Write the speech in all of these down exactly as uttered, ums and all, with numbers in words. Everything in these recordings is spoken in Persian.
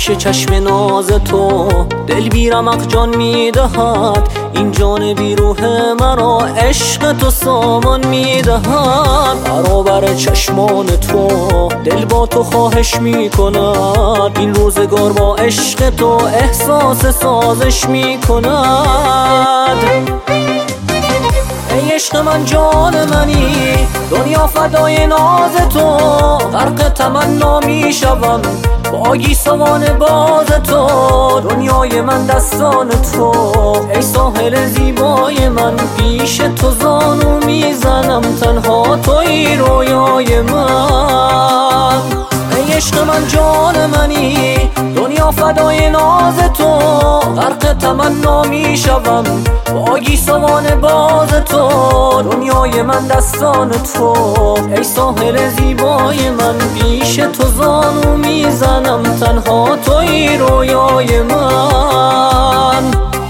پیش چشم ناز تو دل بی رمق جان میدهد، این جان بی روح مرا عشق تو سامان میدهد. برابر چشمان تو دل با تو خواهش میکند، این روزگار با عشق تو احساس سازش میکند. ای عشق من جان منی، دنیا فدای ناز تو، غرق تمنا می شوم با گیسوان باز تو. دنیای من دستان تو، ای ساحل زیبای من، پیش تو زانو میزنم، تنها توی رویای من. ای عشق من جان منی، دنیا فدای ناز تو، غرق تمنا می شوم با گیسوان باز تو. دنیای من دستان تو، ای ساحل زیبای من، پیش تو زانو میزنم، تنها توی رویای من.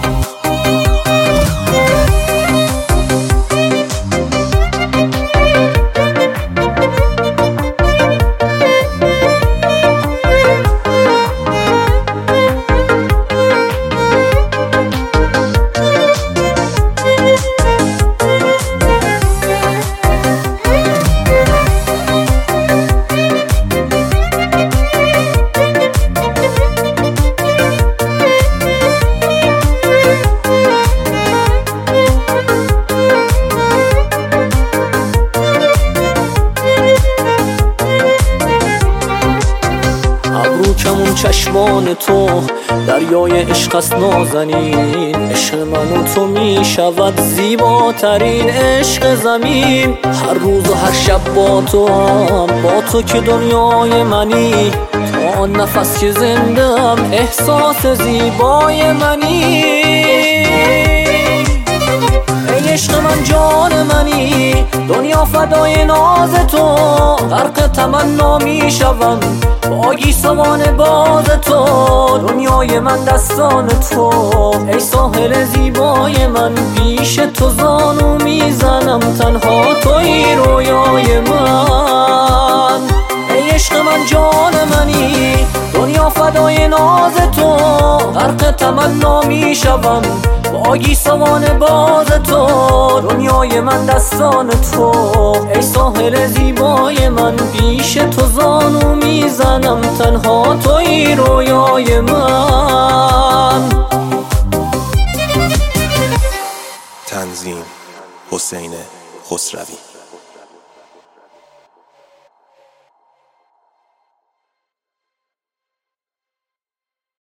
کمون چشمان تو دریای عشق است نازنین، عشق من و تو می شود زیباترین عشق زمین. هر روز و هر شب با تو هم، با تو که دنیای منی، تا آن نفس که زنده ام احساس زیبای منی. ای عشق من جان منی، دنیا فدای ناز تو، غرق تمنا می شوم با گیسوان باز تو. دنیای من دستان تو، ای ساحل زیبای من، پیش تو زانو میزنم، تنها توی رویای من. ای عشق من جان منی، دنیا فدای ناز تو، غرق تمنا می شوم با گیسوان باز تو. دنیای من دستان تو، ای ساحل زیبای من، پیش تو زانو میزنم، تنها توی رویای من. تنظیم حسین خسروی.